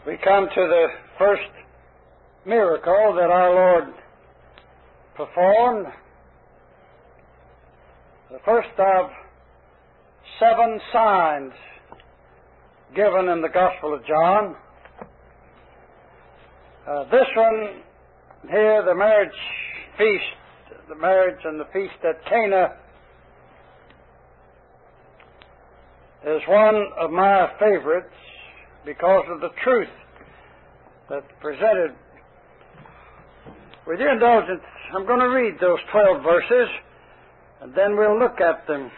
We come to the first miracle that our Lord performed, the first of 7 signs given in the Gospel of John. This one here, the marriage feast, the marriage and the feast at Cana, is one of my favorites because of the truth that's presented. With your indulgence, I'm going to read those 12 verses, and then we'll look at them.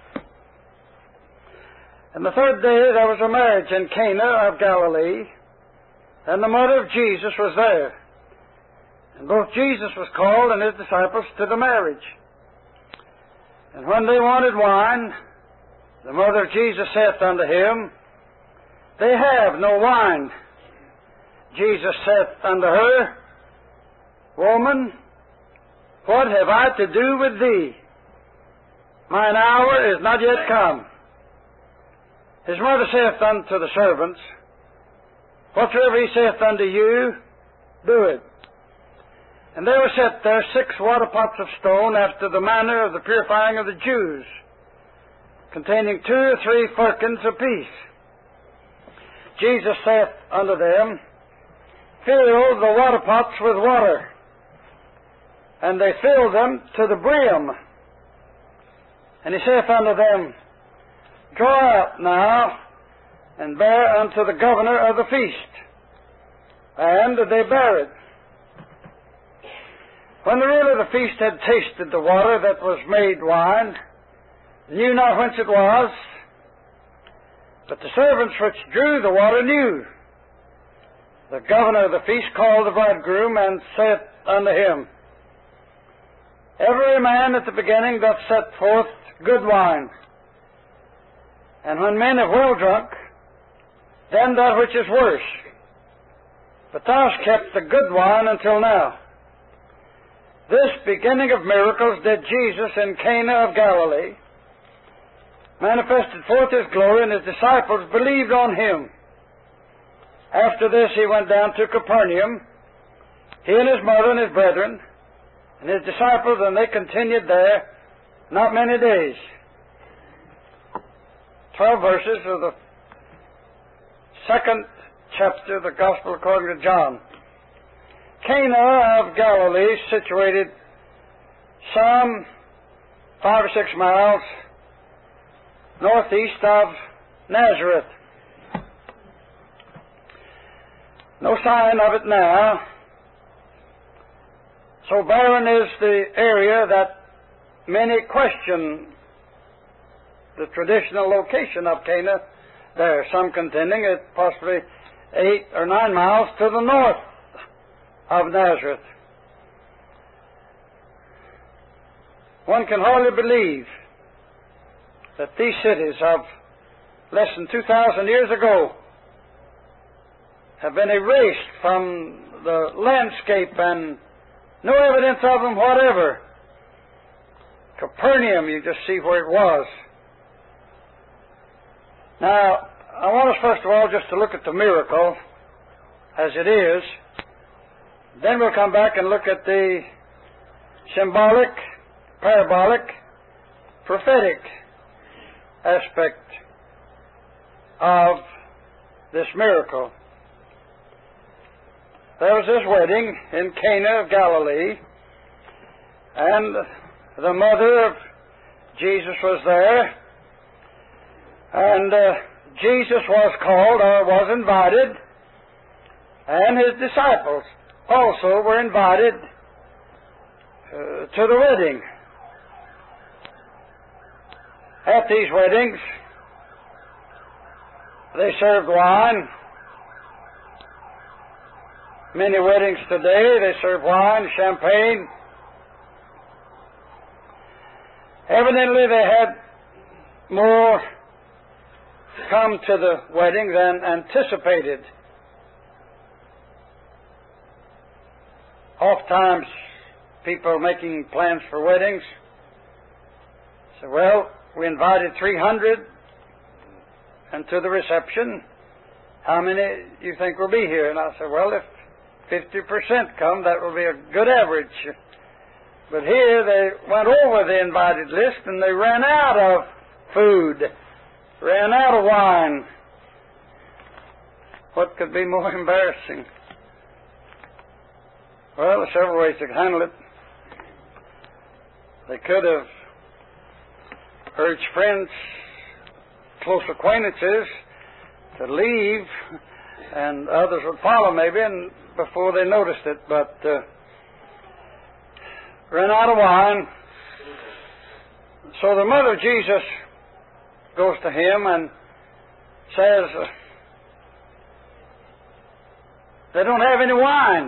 And the third day there was a marriage in Cana of Galilee, and the mother of Jesus was there. And both Jesus was called and his disciples to the marriage. And when they wanted wine, the mother of Jesus saith unto him, They have no wine. Jesus saith unto her, Woman, what have I to do with thee? Mine hour is not yet come. His mother saith unto the servants, Whatsoever he saith unto you, do it. And there were set there 6 water pots of stone after the manner of the purifying of the Jews, containing 2 or 3 firkins apiece. Jesus saith unto them, Fill the water pots with water. And they filled them to the brim. And he saith unto them, Draw out now, and bear unto the governor of the feast. And they bare it. When the ruler of the feast had tasted the water that was made wine, knew not whence it was, but the servants which drew the water knew. The governor of the feast called the bridegroom, and saith unto him, Every man at the beginning doth set forth good wine, and when men have well drunk, then that which is worse. But thou hast kept the good wine until now. This beginning of miracles did Jesus in Cana of Galilee, manifested forth his glory, and his disciples believed on him. After this he went down to Capernaum, he and his mother and his brethren, and his disciples, and they continued there not many days. 12 verses of the 2nd chapter of the Gospel according to John. Cana of Galilee, situated some 5 or 6 miles northeast of Nazareth. No sign of it now. So barren is the area that many question the traditional location of Cana there, some contending it possibly 8 or 9 miles to the north of Nazareth. One can hardly believe that these cities of less than 2,000 years ago have been erased from the landscape and no evidence of them whatever. Capernaum, you just see where it was. Now, I want us first of all just to look at the miracle as it is. Then we'll come back and look at the symbolic, parabolic, prophetic aspect of this miracle. There was this wedding in Cana of Galilee, and the mother of Jesus was there, and Jesus was called or was invited, and his disciples also were invited to the wedding. At these weddings, they served wine. Many weddings today, they serve wine, champagne. Evidently, they had more come to the wedding than anticipated. Oftentimes, people making plans for weddings say, well, we invited 300 and to the reception, how many you think will be here? And I said, well, if 50% come, that will be a good average. But here they went over the invited list and they ran out of food, ran out of wine. What could be more embarrassing? Well, there's several ways to handle it. They could have urged friends, close acquaintances, to leave, and others would follow maybe, and before they noticed it. But ran out of wine. So the mother of Jesus goes to him and says, they don't have any wine.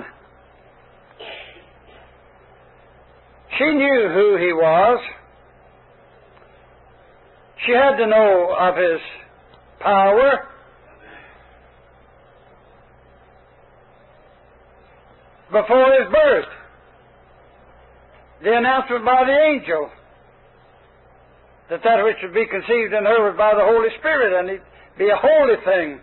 She knew who he was. She had to know of his power. Before his birth, the announcement by the angel that which would be conceived in her was by the Holy Spirit, and it'd be a holy thing.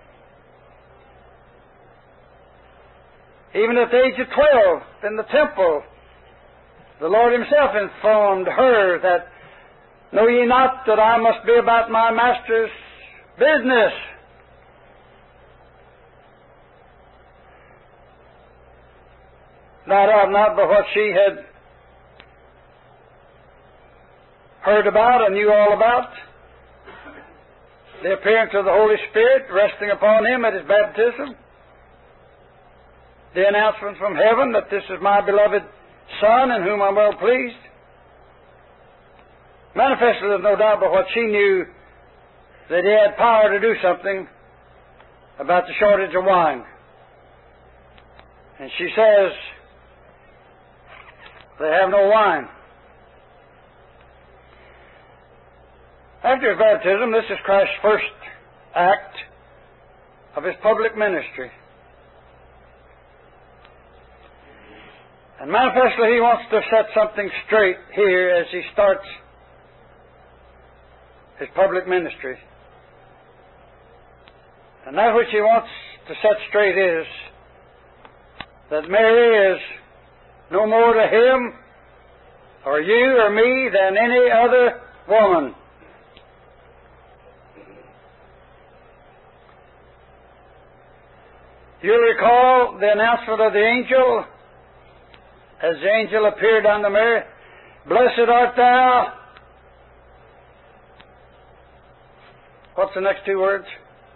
Even at the age of 12, in the temple, the Lord Himself informed her that, know ye not that I must be about my Master's business? Not but what she had heard about and knew all about. The appearance of the Holy Spirit resting upon him at his baptism. The announcement from heaven that this is my beloved Son in whom I'm well pleased. Manifestly, there's no doubt but what she knew that he had power to do something about the shortage of wine. And she says, they have no wine. After his baptism, this is Christ's first act of his public ministry. And manifestly, he wants to set something straight here as he starts his public ministry. And that which he wants to set straight is that Mary is no more to him or you or me than any other woman. You'll recall the announcement of the angel as the angel appeared unto Mary. Blessed art thou. What's the next two words?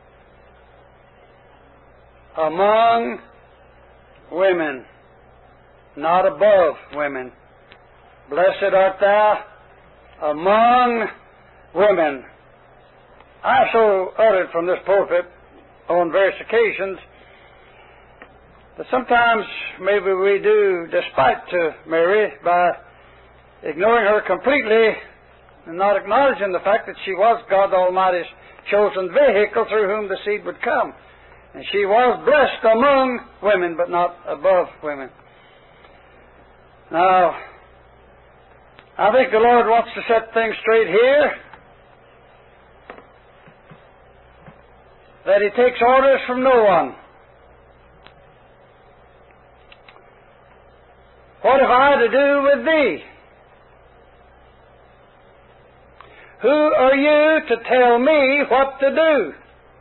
Among women, not above women. Blessed art thou among women. I have so uttered from this pulpit on various occasions that sometimes maybe we do despite to Mary by ignoring her completely and not acknowledging the fact that she was God Almighty's chosen vehicle through whom the seed would come. And she was blessed among women, but not above women. Now, I think the Lord wants to set things straight here. That He takes orders from no one. What have I to do with thee? Who are you to tell me what to do?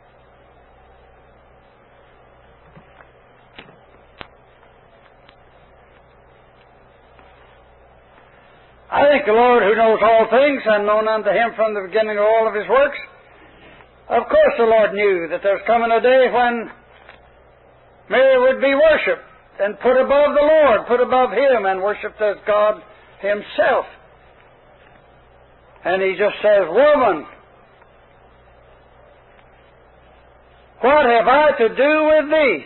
I think the Lord, who knows all things, and known unto Him from the beginning of all of His works, of course the Lord knew that there was coming a day when Mary would be worshipped and put above the Lord, put above Him, and worshipped as God Himself. And He just says, woman, what have I to do with thee?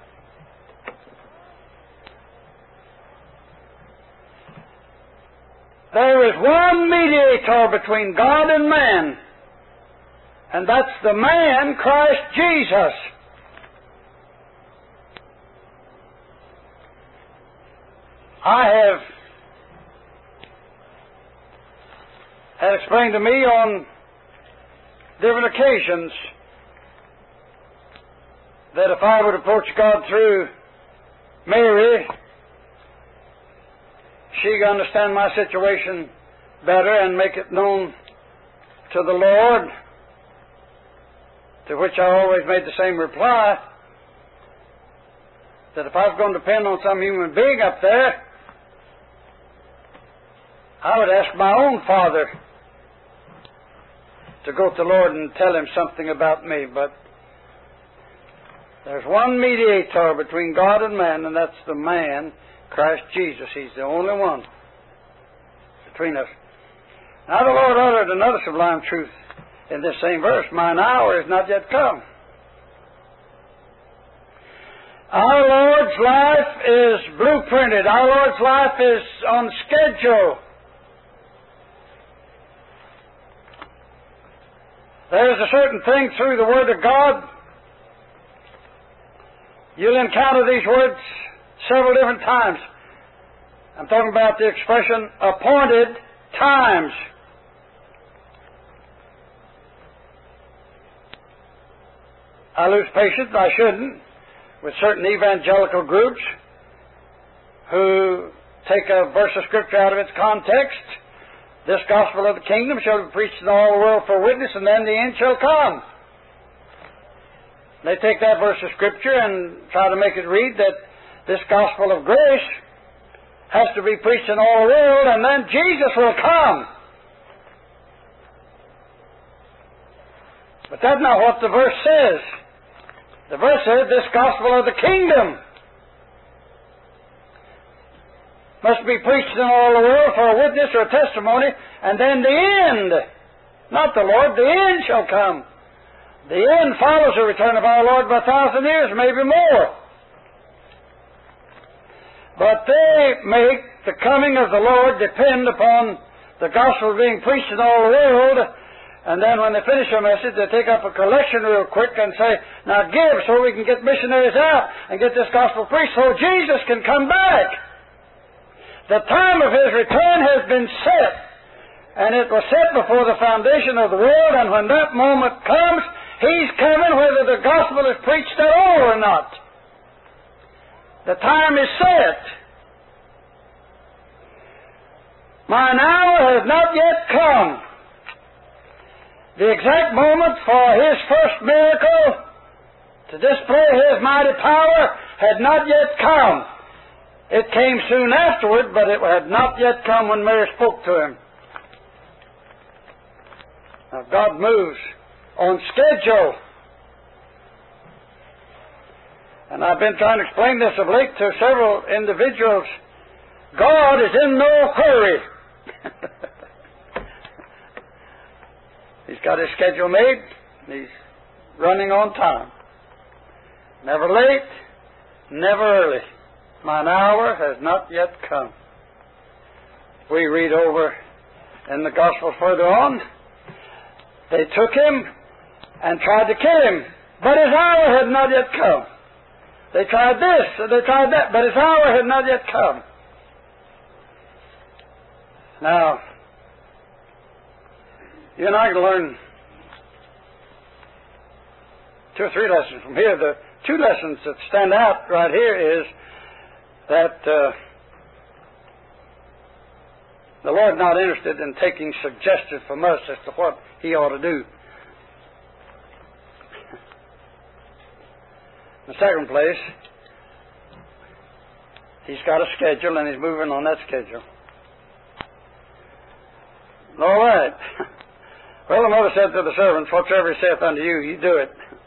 There is one mediator between God and man, and that's the man, Christ Jesus. I have had explained to me on different occasions that if I would approach God through Mary, she could understand my situation better and make it known to the Lord, to which I always made the same reply, that if I was going to depend on some human being up there, I would ask my own Father to go to the Lord and tell Him something about me. But there's one mediator between God and man, and that's the man, Christ Jesus. He's the only one between us. Now the Lord uttered another sublime truth in this same verse. Mine hour is not yet come. Our Lord's life is blueprinted. Our Lord's life is on schedule. There's a certain thing through the Word of God. You'll encounter these words several different times. I'm talking about the expression appointed times. I lose patience, I shouldn't, with certain evangelical groups who take a verse of Scripture out of its context. This gospel of the kingdom shall be preached in all the world for a witness, and then the end shall come. They take that verse of Scripture and try to make it read that this gospel of grace has to be preached in all the world, and then Jesus will come. But that's not what the verse says. The verse says this gospel of the kingdom must be preached in all the world for a witness or a testimony, and then the end, not the Lord, the end shall come. The end follows the return of our Lord by 1,000 years, maybe more. But they make the coming of the Lord depend upon the gospel being preached in all the world, and then when they finish their message, they take up a collection real quick and say, now give so we can get missionaries out and get this gospel preached so Jesus can come back. The time of His return has been set, and it was set before the foundation of the world, and when that moment comes, He's coming whether the gospel is preached at all or not. The time is set. Mine hour has not yet come. The exact moment for His first miracle to display His mighty power had not yet come. It came soon afterward, but it had not yet come when Mary spoke to Him. Now God moves on schedule. And I've been trying to explain this of late to several individuals. God is in no hurry. He's got His schedule made, and He's running on time. Never late, never early. Mine hour has not yet come. We read over in the Gospel further on, they took Him and tried to kill Him, but His hour had not yet come. They tried this, and they tried that, but His hour had not yet come. Now, you and I can learn 2 or 3 lessons from here. The 2 lessons that stand out right here is that the Lord's not interested in taking suggestions from us as to what He ought to do. In the second place, He's got a schedule and He's moving on that schedule. All right. Well, the mother said to the servants, whatsoever He saith unto you, you do it.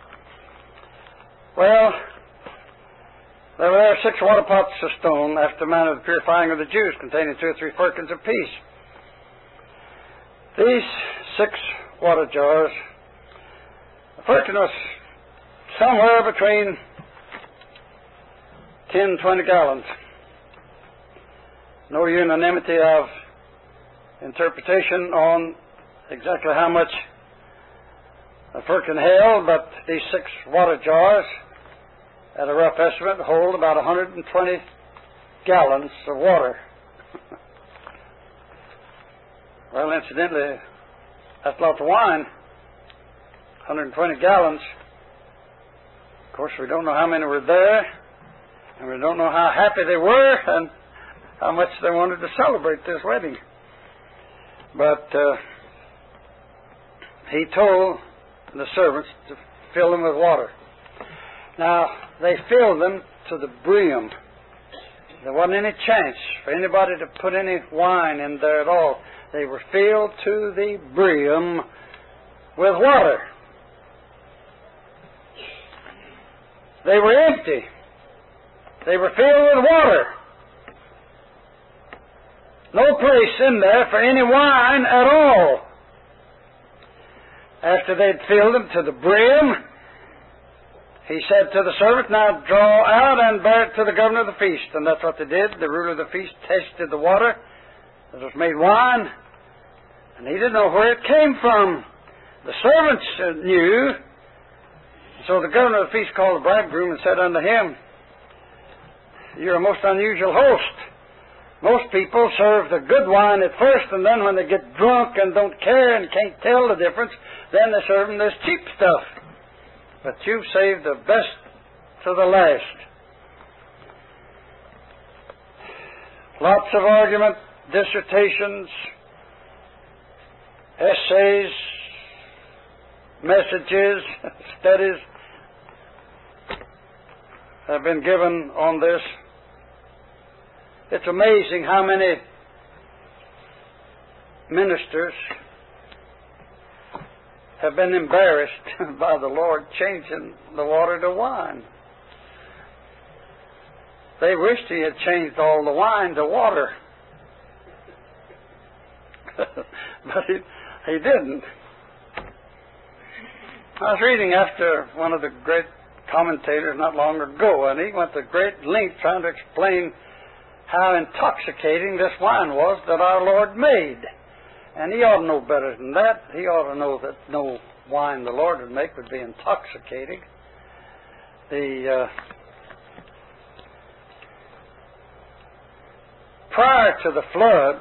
Well, there were 6 water pots of stone after the manner of the purifying of the Jews, containing 2 or 3 firkins apiece. These 6 water jars, the firkin was somewhere between 10 and 20 gallons. No unanimity of interpretation on exactly how much a firkin held, but these 6 water jars, at a rough estimate, hold about 120 gallons of water. Well, incidentally, that's a lot of wine. 120 gallons Of course, we don't know how many were there, and we don't know how happy they were, and how much they wanted to celebrate this wedding. But he told the servants to fill them with water. Now, they filled them to the brim. There wasn't any chance for anybody to put any wine in there at all. They were filled to the brim with water. They were empty. They were filled with water. No place in there for any wine at all. After they'd filled them to the brim, he said to the servant, "Now draw out and bear it to the governor of the feast." And that's what they did. The ruler of the feast tasted the water that was made wine, and he didn't know where it came from. The servants knew. So the governor of the feast called the bridegroom and said unto him, "You're a most unusual host. Most people serve the good wine at first, and then when they get drunk and don't care and can't tell the difference, then they serve them this cheap stuff. But you've saved the best to the last." Lots of argument, dissertations, essays, messages, studies have been given on this. It's amazing how many ministers have been embarrassed by the Lord changing the water to wine. They wished He had changed all the wine to water. But he didn't. I was reading after one of the great commentators not long ago, and he went to great length trying to explain how intoxicating this wine was that our Lord made. And he ought to know better than that. He ought to know that no wine the Lord would make would be intoxicating. Prior to the flood,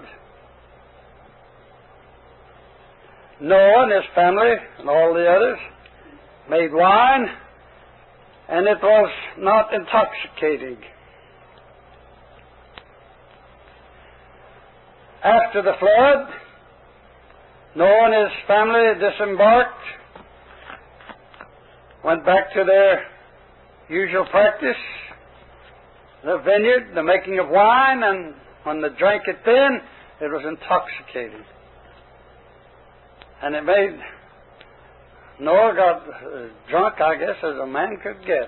Noah and his family and all the others made wine, and it was not intoxicating. After the flood, Noah and his family disembarked, went back to their usual practice, the vineyard, the making of wine, and when they drank it then, it was intoxicating. And it made Noah got as drunk, I guess, as a man could get.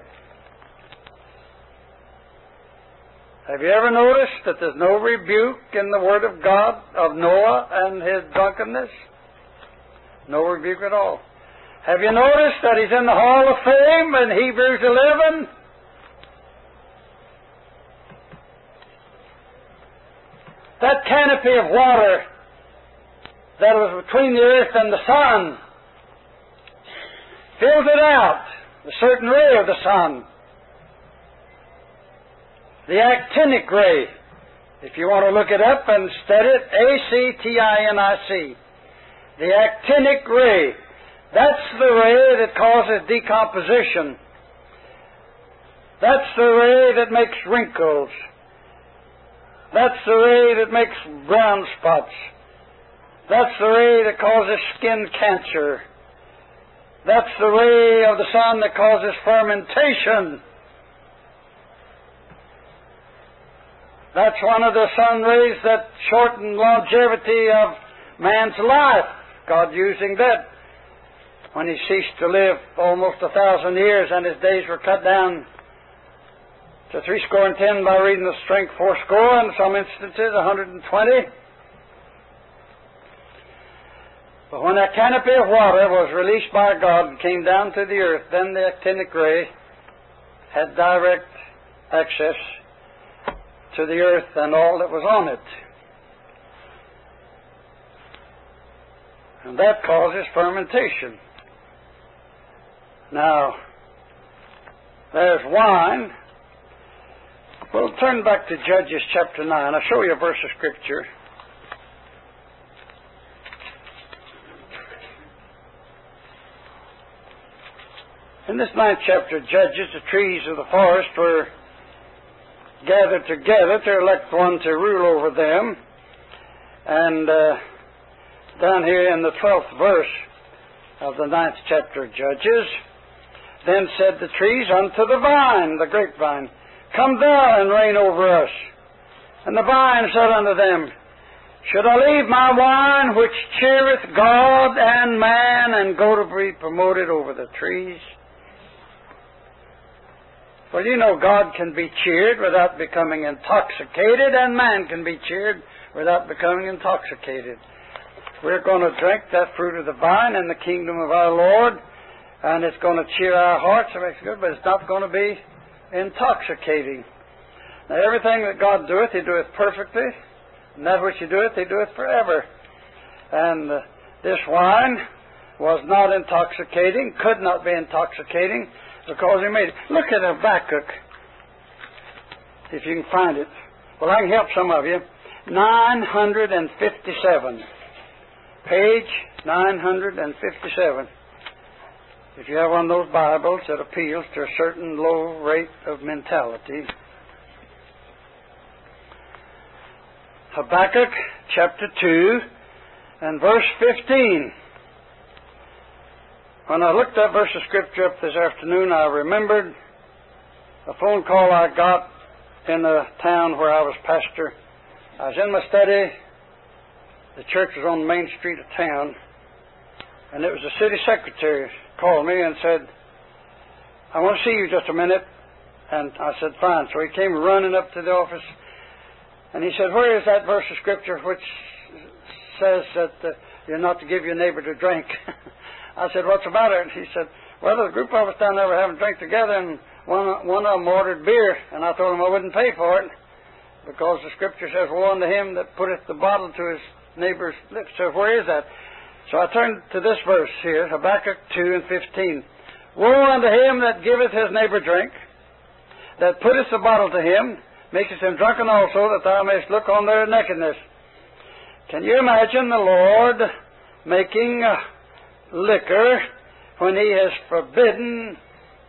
Have you ever noticed that there's no rebuke in the Word of God of Noah and his drunkenness? No rebuke at all. Have you noticed that he's in the Hall of Fame in Hebrews 11? That canopy of water that was between the earth and the sun filled it out, a certain ray of the sun. The actinic ray, if you want to look it up and study it, actinic. The actinic ray. That's the ray that causes decomposition. That's the ray that makes wrinkles. That's the ray that makes brown spots. That's the ray that causes skin cancer. That's the ray of the sun that causes fermentation. That's one of the sun rays that shorten longevity of man's life. God using that when he ceased to live almost 1,000 years, and his days were cut down to 70 by reading the strength 80, and some instances 120. But when that canopy of water was released by God and came down to the earth, then the actinic ray had direct access to the earth and all that was on it. And that causes fermentation. Now, there's wine. We'll turn back to Judges chapter 9. I'll show you a verse of Scripture. In this 9th chapter of Judges, the trees of the forest were gathered together to elect one to rule over them. And down here in the 12th verse of the 9th chapter of Judges, then said the trees unto the vine, the grapevine, Come thou and reign over us. And the vine said unto them, Should I leave my wine which cheereth God and man, and go to be promoted over the trees? Well, you know God can be cheered without becoming intoxicated, and man can be cheered without becoming intoxicated. We're going to drink that fruit of the vine in the kingdom of our Lord, and it's going to cheer our hearts. It makes it good, but it's not going to be intoxicating. Now, everything that God doeth, He doeth perfectly, and that which He doeth, He doeth forever. And this wine was not intoxicating, could not be intoxicating, because He made it. Look at Habakkuk, if you can find it. Well, I can help some of you. 957. Page 957. If you have one of those Bibles that appeals to a certain low rate of mentality. Habakkuk chapter 2 and verse 15. When I looked that verse of Scripture up this afternoon, I remembered a phone call I got in the town where I was pastor. I was in my study. The church was on the main street of town, and it was the city secretary called me and said, I want to see you just a minute. And I said, fine. So he came running up to the office, and he said, where is that verse of Scripture which says that you're not to give your neighbor to drink? I said, what's about it? He said, well, a group of us down there were having a drink together, and one of them ordered beer, and I told him I wouldn't pay for it, because the Scripture says, woe unto him that putteth the bottle to his neighbor's lips. So where is that? So I turned to this verse here, Habakkuk 2 and 15. Woe unto him that giveth his neighbor drink, that putteth the bottle to him, maketh him drunken also, that thou mayest look on their nakedness. Can you imagine the Lord making liquor when He has forbidden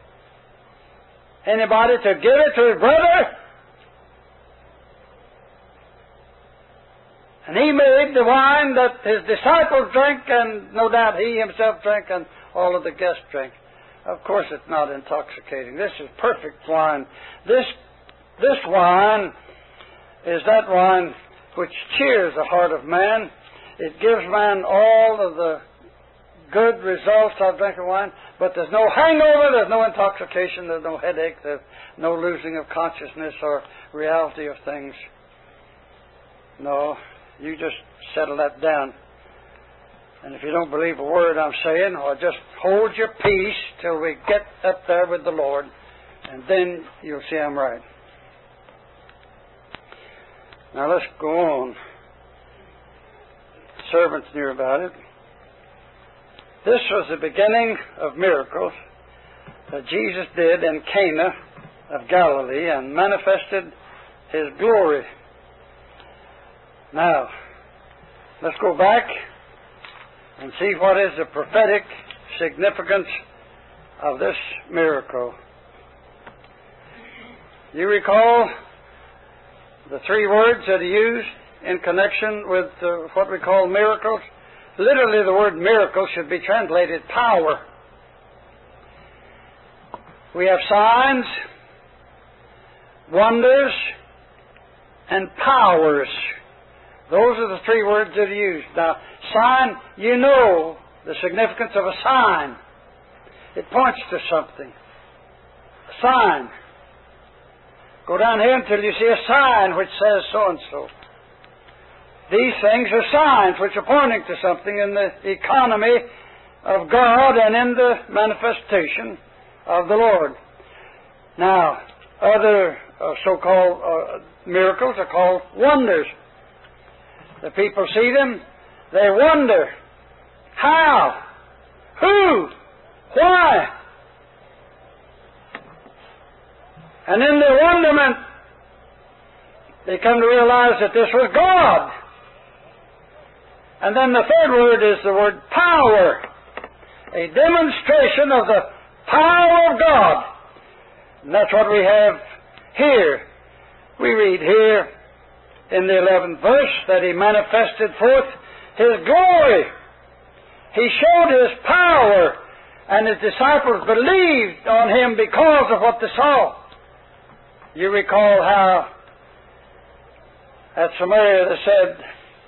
anybody to give it to his brother? And He made the wine that His disciples drank, and no doubt He Himself drank, and all of the guests drank. Of course it's not intoxicating. This is perfect wine. This wine is that wine which cheers the heart of man. It gives man all of the good results of drinking wine, but there's no hangover, there's no intoxication, there's no headache, there's no losing of consciousness or reality of things. No, you just settle that down. And if you don't believe a word I'm saying, or just hold your peace till we get up there with the Lord, and then you'll see I'm right. Now let's go on. Servants knew about it. This was the beginning of miracles that Jesus did in Cana of Galilee and manifested His glory. Now, let's go back and see what is the prophetic significance of this miracle. You recall the three words that He used in connection with what we call miracles? Literally, the word miracle should be translated power. We have signs, wonders, and powers. Those are the three words that He used. Now, sign, you know the significance of a sign. It points to something. A sign. Go down here until you see a sign which says so-and-so. These things are signs which are pointing to something in the economy of God and in the manifestation of the Lord. Now, other so-called miracles are called wonders. The people see them, they wonder. How? Who? Why? And in their wonderment, they come to realize that this was God. And then the third word is the word power. A demonstration of the power of God. And that's what we have here. We read here in the 11th verse that He manifested forth His glory. He showed His power, and His disciples believed on Him because of what they saw. You recall how at Samaria they said,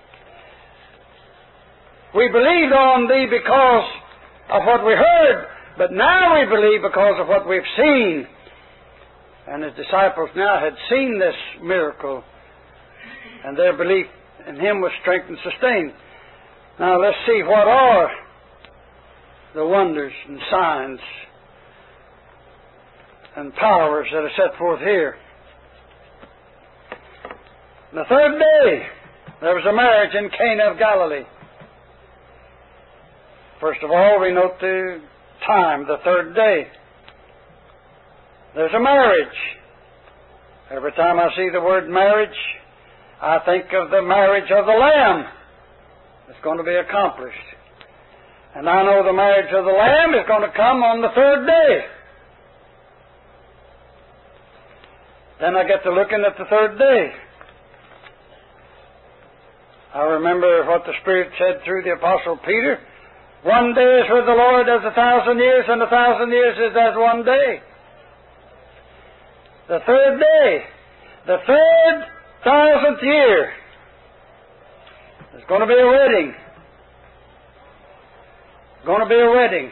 "We believed on Thee because of what we heard, but now we believe because of what we've seen." And His disciples now had seen this miracle, and their belief in Him was strengthened and sustained. Now let's see what are the wonders and signs and powers that are set forth here. The third day, there was a marriage in Cana of Galilee. First of all, we note the time, the third day. There's a marriage. Every time I see the word marriage, I think of the marriage of the Lamb. It's going to be accomplished. And I know the marriage of the Lamb is going to come on the third day. Then I get to looking at the third day. I remember what the Spirit said through the Apostle Peter. 1 day is with the Lord as 1,000 years, and 1,000 years is as 1 day. The third day, the 1,000th year, there's going to be a wedding. Going to be a wedding.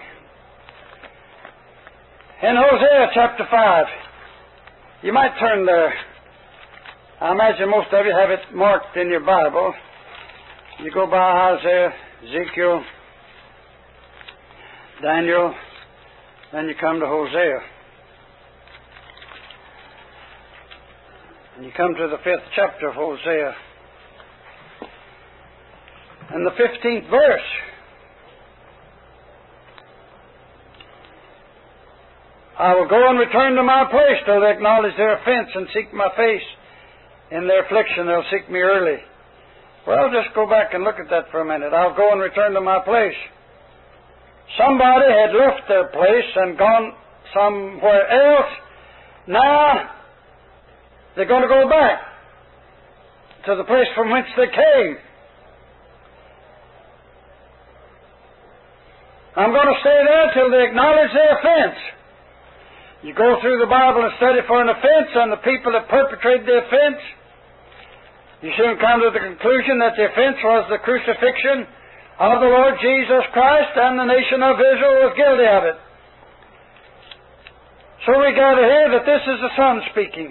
In Hosea chapter 5, you might turn there. I imagine most of you have it marked in your Bible. You go by Isaiah, Ezekiel, Daniel, then you come to Hosea. And you come to the 5th chapter of Hosea. And the 15th verse. "I will go and return to my place till they acknowledge their offense and seek my face. In their affliction they'll seek me early." Well, just go back and look at that for a minute. I'll go and return to my place. Somebody had left their place and gone somewhere else. Now they're going to go back to the place from whence they came. I'm going to stay there till they acknowledge their offense. You go through the Bible and study for an offense, and the people that perpetrated the offense, you soon come to the conclusion that the offense was the crucifixion of the Lord Jesus Christ, and the nation of Israel was guilty of it. So we gather here that this is the Son speaking.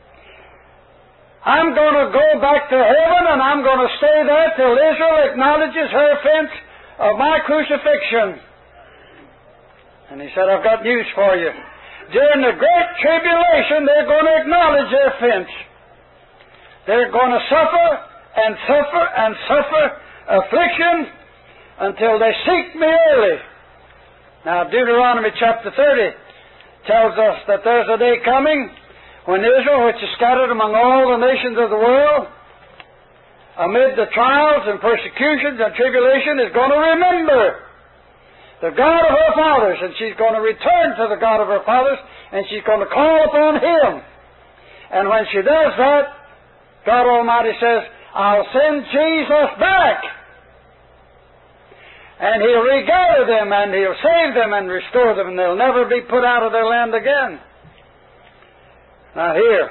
I'm going to go back to heaven, and I'm going to stay there till Israel acknowledges her offense of my crucifixion. And He said, I've got news for you. During the great tribulation, they're going to acknowledge their offense. They're going to suffer and suffer and suffer affliction until they seek me early. Now, Deuteronomy chapter 30 tells us that there's a day coming when Israel, which is scattered among all the nations of the world, amid the trials and persecutions and tribulation, is going to remember the God of her fathers, and she's going to return to the God of her fathers, and she's going to call upon Him. And when she does that, God Almighty says, I'll send Jesus back, and He'll regather them, and He'll save them and restore them, and they'll never be put out of their land again. Now here,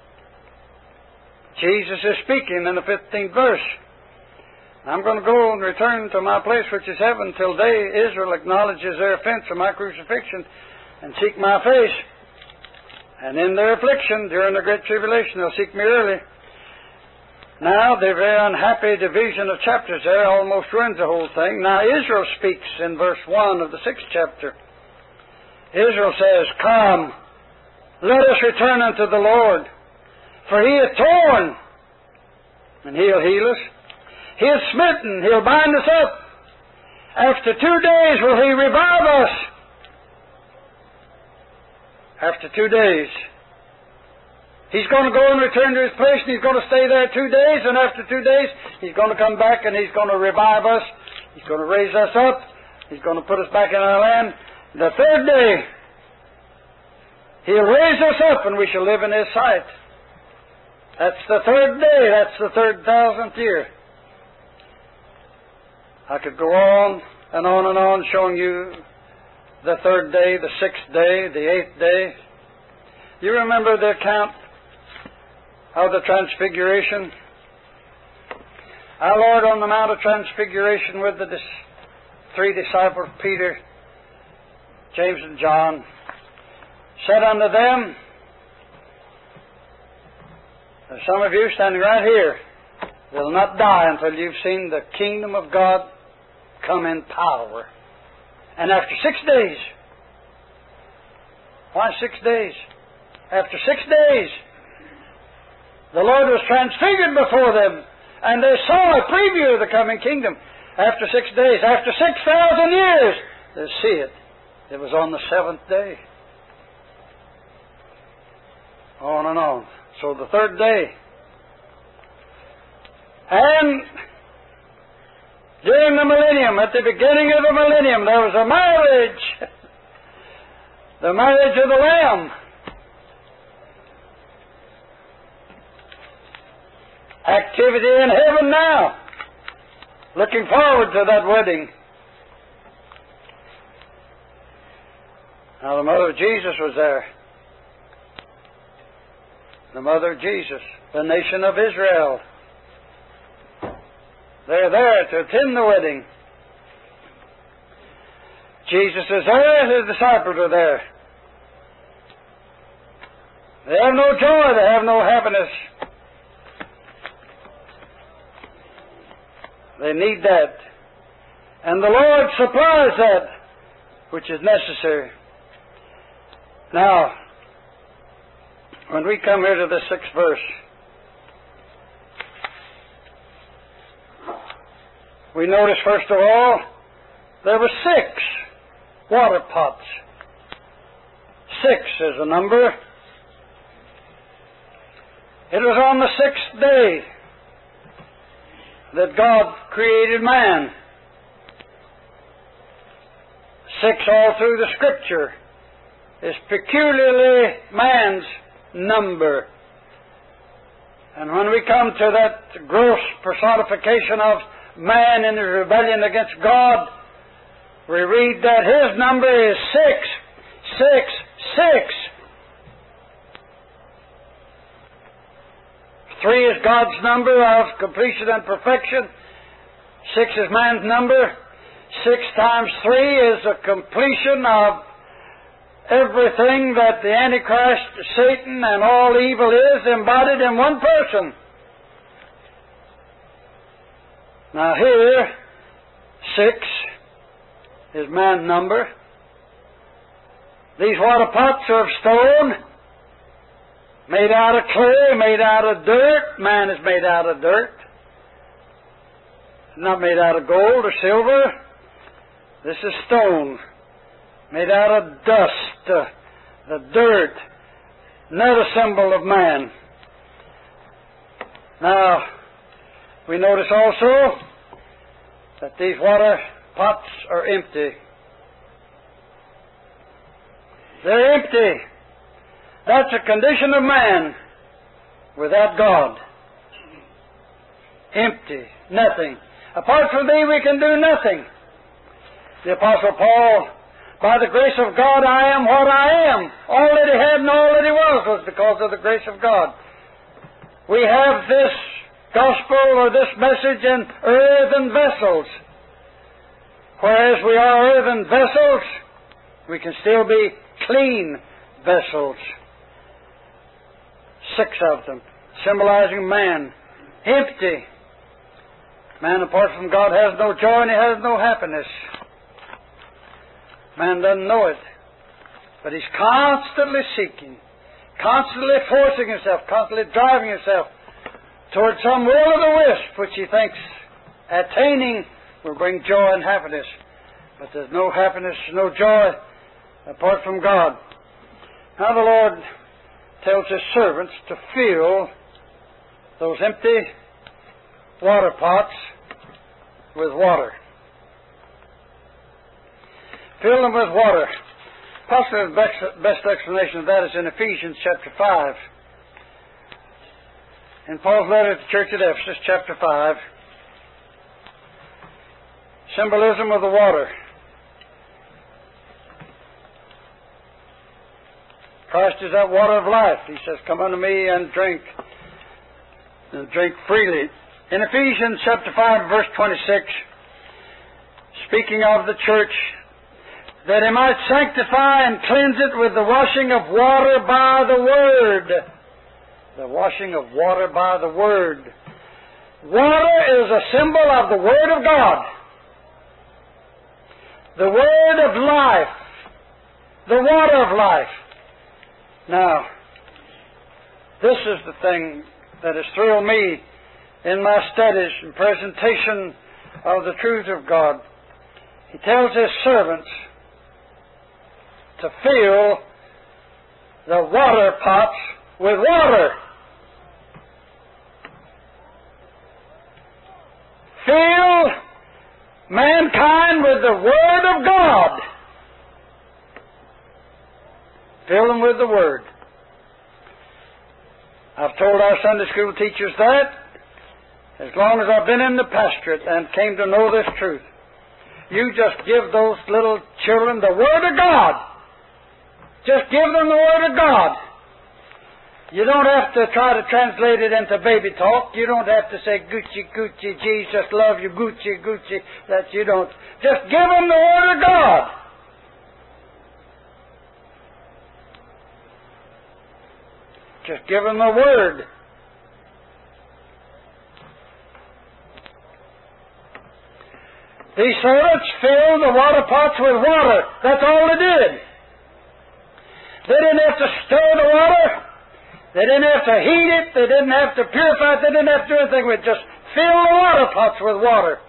Jesus is speaking in the 15th verse. I'm going to go and return to my place which is heaven till Israel acknowledges their offense of my crucifixion and seek my face. And in their affliction, during the great tribulation, they'll seek me early. Now, the very unhappy division of chapters there almost ruins the whole thing. Now, Israel speaks in verse 1 of the 6th chapter. Israel says, Come, let us return unto the Lord, for He hath torn, and He'll heal us. He hath smitten, He'll bind us up. After 2 days will He revive us. After 2 days. He's going to go and return to His place, and He's going to stay there 2 days, and after 2 days, He's going to come back, and He's going to revive us. He's going to raise us up. He's going to put us back in our land. The third day, He'll raise us up and we shall live in His sight. That's the third day. That's the 3,000th year. I could go on and on showing you the third day, the 6th day, the 8th day. You remember the account of the Transfiguration? Our Lord on the Mount of Transfiguration with the three disciples, Peter, James, and John, said unto them, there's some of you standing right here will not die until you've seen the kingdom of God come in power. And after 6 days, why 6 days? After 6 days, the Lord was transfigured before them, and they saw a preview of the coming kingdom. After 6 days, after 6,000 years, they see it. It was on the 7th day. On and on. So the third day. And during the millennium, at the beginning of the millennium, there was a marriage. The marriage of the Lamb. Activity in heaven now. Looking forward to that wedding. Now the mother of Jesus was there. The mother of Jesus, the nation of Israel. They're there to attend the wedding. Jesus is there, His disciples are there. They have no joy, they have no happiness. They need that. And the Lord supplies that which is necessary. Now, when we come here to the 6th verse, we notice first of all, there were 6 water pots. 6 is a number. It was on the 6th day that God created man. 6 all through the Scripture is peculiarly man's number. And when we come to that gross personification of man in his rebellion against God, we read that his number is 666. 3 is God's number of completion and perfection. 6 is man's number. 6 times 3 is the completion of everything that the Antichrist, Satan, and all evil is embodied in one person. Now here, 6 is man's number. These water pots are of stone, made out of clay, made out of dirt. Man is made out of dirt. Not made out of gold or silver. This is stone, made out of dust, the dirt, not a symbol of man. Now, we notice also that these water pots are empty. They're empty. That's a condition of man without God. Empty. Nothing. Apart from Thee, we can do nothing. The Apostle Paul, by the grace of God, I am what I am. All that he had and all that he was because of the grace of God. We have this gospel or this message in earthen vessels. Whereas we are earthen vessels, we can still be clean vessels. 6 of them, symbolizing man. Empty. Man apart from God has no joy and he has no happiness. Man doesn't know it. But he's constantly seeking, constantly forcing himself, constantly driving himself toward some will-o'-the-wisp which he thinks attaining will bring joy and happiness. But there's no happiness, no joy apart from God. Now the Lord tells His servants to fill those empty water pots with water. Fill them with water. Possibly the best explanation of that is in Ephesians chapter 5. In Paul's letter to the church at Ephesus, chapter 5, symbolism of the water. Christ is that water of life. He says, come unto me and drink freely. In Ephesians chapter 5, verse 26, speaking of the church, that he might sanctify and cleanse it with the washing of water by the Word. The washing of water by the Word. Water is a symbol of the Word of God. The Word of life. The water of life. Now, this is the thing that has thrilled me in my studies and presentation of the truth of God. He tells his servants to fill the water pots with water. Fill mankind with the Word of God. Fill them with the Word. I've told our Sunday school teachers that as long as I've been in the pastorate and came to know this truth. You just give those little children the Word of God. Just give them the Word of God. You don't have to try to translate it into baby talk. You don't have to say, Gucci, Gucci, Jesus love you, Gucci, Gucci. That you don't. Just give them the Word of God. Just give them the Word. These servants filled the water pots with water. That's all they did. They didn't have to stir the water. They didn't have to heat it. They didn't have to purify it. They didn't have to do anything with it. Just fill the water pots with water.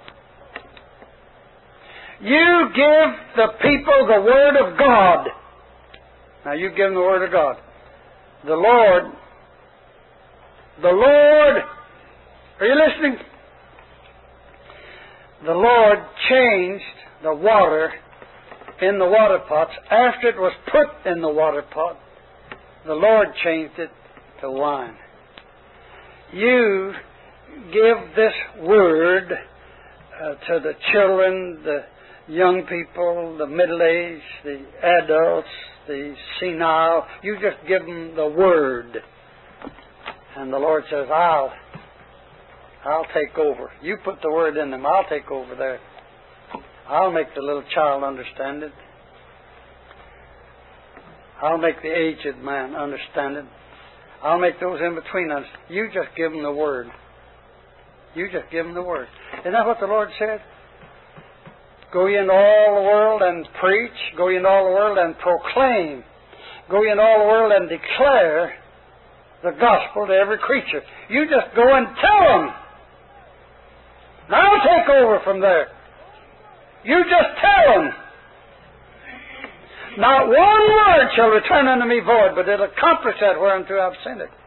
You give the people the Word of God. Now you give them the Word of God. The Lord, are you listening? The Lord changed the water in the water pots after it was put in the water pot. The Lord changed it to wine. You give this Word to the children, the young people, the middle-aged, the adults, the senile. You just give them the Word. And the Lord says, I'll take over. You put the Word in them. I'll take over there. I'll make the little child understand it. I'll make the aged man understand it. I'll make those in between us. You just give them the Word. You just give them the Word. Isn't that what the Lord said? Go ye into all the world and preach. Go ye into all the world and proclaim. Go ye into all the world and declare the gospel to every creature. You just go and tell them. Now I'll take over from there. You just tell them. Not one word shall return unto me void, but it'll accomplish that whereunto I've sent it.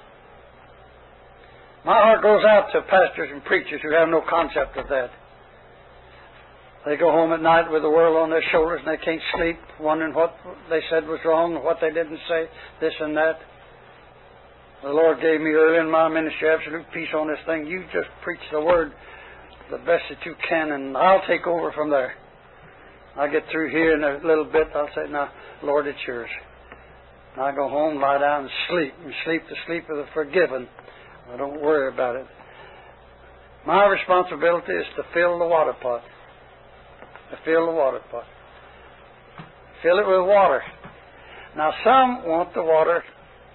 My heart goes out to pastors and preachers who have no concept of that. They go home at night with the world on their shoulders and they can't sleep, wondering what they said was wrong, what they didn't say, this and that. The Lord gave me early in my ministry absolute peace on this thing. You just preach the Word the best that you can, and I'll take over from there. I'll get through here in a little bit. I'll say, now, Lord, it's yours. And I'll go home, lie down, and sleep the sleep of the forgiven. I don't worry about it. My responsibility is to fill the water pot. To fill the water pot. Fill it with water. Now, some want the water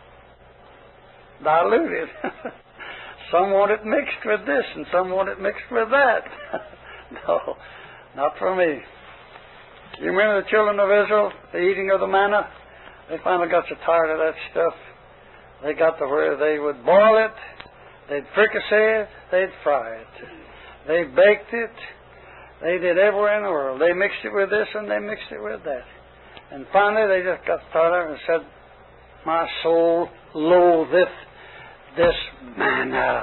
diluted. Some want it mixed with this, and some want it mixed with that. No, not for me. You remember the children of Israel, the eating of the manna? They finally got so tired of that stuff. They got to where they would boil it, they'd fricassee it, they'd fry it. They baked it. They did everywhere in the world. They mixed it with this and they mixed it with that. And finally they just got tired of it and said, my soul loatheth this manna.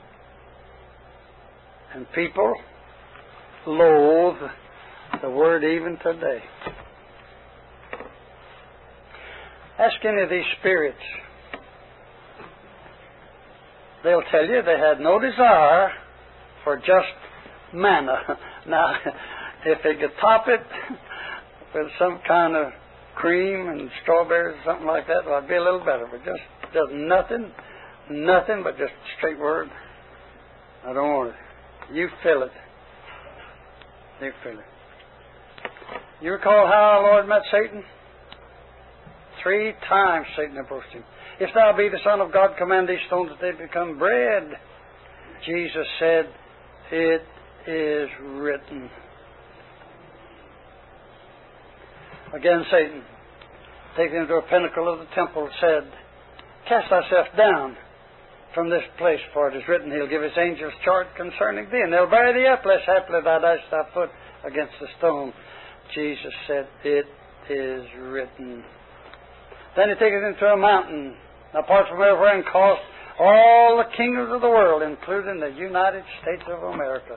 And people loathe the Word even today. Ask any of these spirits. They'll tell you they had no desire for just manna. Now, if they could top it with some kind of cream and strawberries or something like that, well, it'd be a little better. But just nothing but just straight word. I don't want it. You fill it. You fill it. You recall how our Lord met Satan? 3 times Satan approached him. If thou be the Son of God, command these stones that they become bread. Jesus said, it is written. Again, Satan, taking him to a pinnacle of the temple, said, cast thyself down from this place, for it is written, he'll give his angels charge concerning thee, and they'll bear thee up, lest haply thou dash thy foot against the stone. Jesus said, it is written. Then he taketh him to a mountain, apart from everywhere, and caused all the kingdoms of the world, including the United States of America.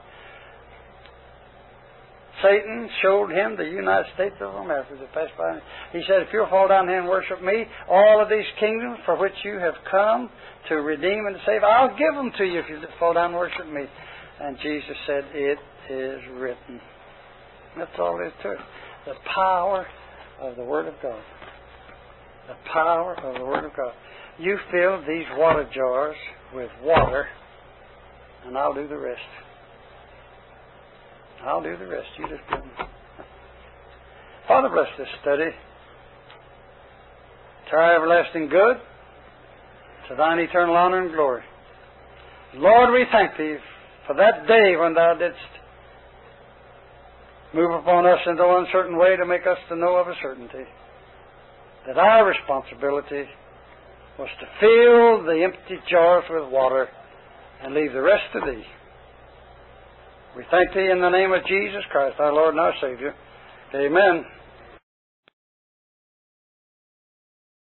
Satan showed him the United States of America as he passed by. He said, if you'll fall down here and worship me, all of these kingdoms for which you have come to redeem and to save, I'll give them to you if you just fall down and worship me. And Jesus said, it is written. That's all there is to it. The power of the Word of God. The power of the Word of God. You fill these water jars with water, and I'll do the rest. I'll do the rest. You just give them. Father, bless this study. To our everlasting good, to thine eternal honor and glory. Lord, we thank thee for that day when thou didst move upon us in no uncertain way to make us to know of a certainty that our responsibility was to fill the empty jars with water and leave the rest to thee. We thank thee in the name of Jesus Christ, our Lord and our Savior. Amen.